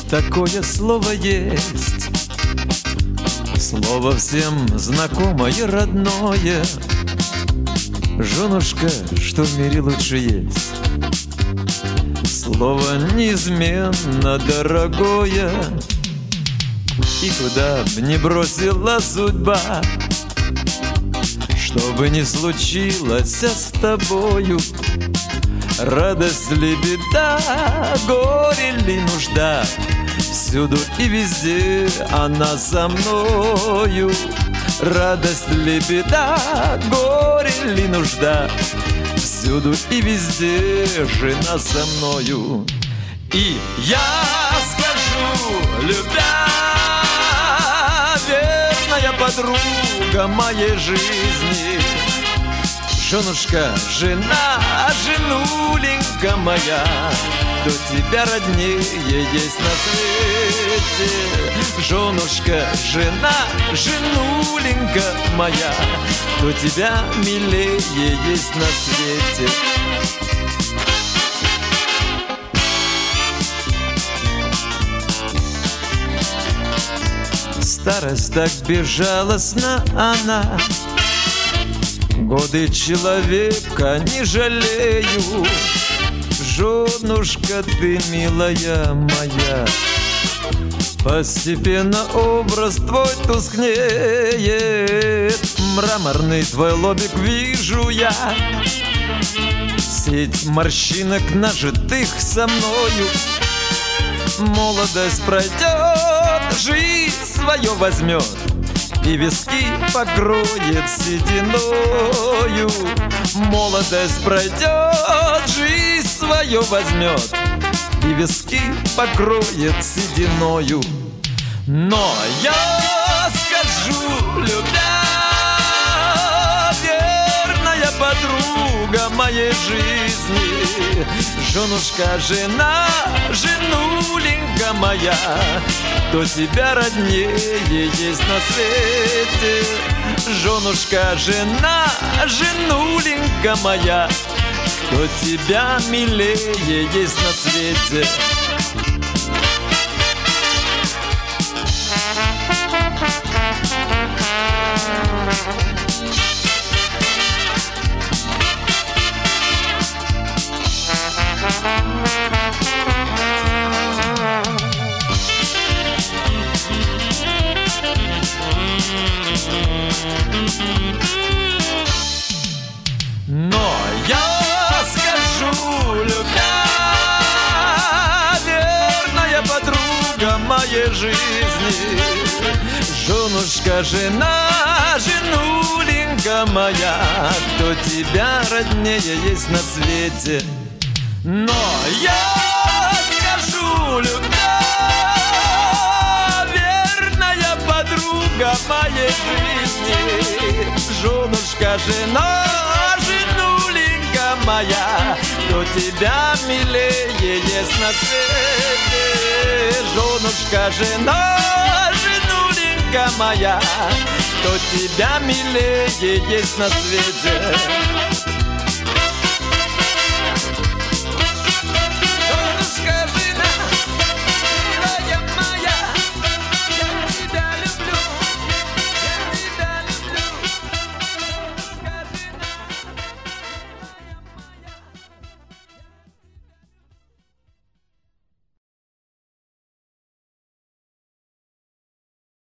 такое слово есть, слово всем знакомое, родное. Женушка, что в мире лучше есть. Слово неизменно дорогое. И куда б ни бросила судьба, что бы ни случилось с тобою, радость ли беда, горе ли нужда, всюду и везде она со мною. Радость ли беда, горе ли нужда, всюду и везде жена со мною. И я скажу, любя, верная подруга моей жизни, женушка, жена, женуленька моя, кто тебя роднее есть на свете. Женушка, жена, женуленька моя, кто тебя милее есть на свете. Старость так безжалостна она, годы человека не жалею. Женушка, ты, милая моя, постепенно образ твой тускнеет. Мраморный твой лобик вижу я, сеть морщинок нажитых со мною. Молодость пройдет, жизнь свое возьмет, и виски покроет сединою. Молодость пройдет, жизнь свое возьмет, и виски покроет сединою. Но я скажу, любя, верная подруга моей жизни, женушка, жена, женуленька моя, кто тебя роднее есть на свете. Женушка, жена, женуленька моя, кто тебя милее есть на свете. Но я скажу, любя, верная подруга моей жизни, женушка, жена, женуленька моя, кто тебя роднее есть на свете. Но я скажу, любя, верная подруга моей жизни, женушка, жена, женуленька моя, кто тебя милее есть на свете. Женушка, жена, женуленька моя, кто тебя милее есть на свете.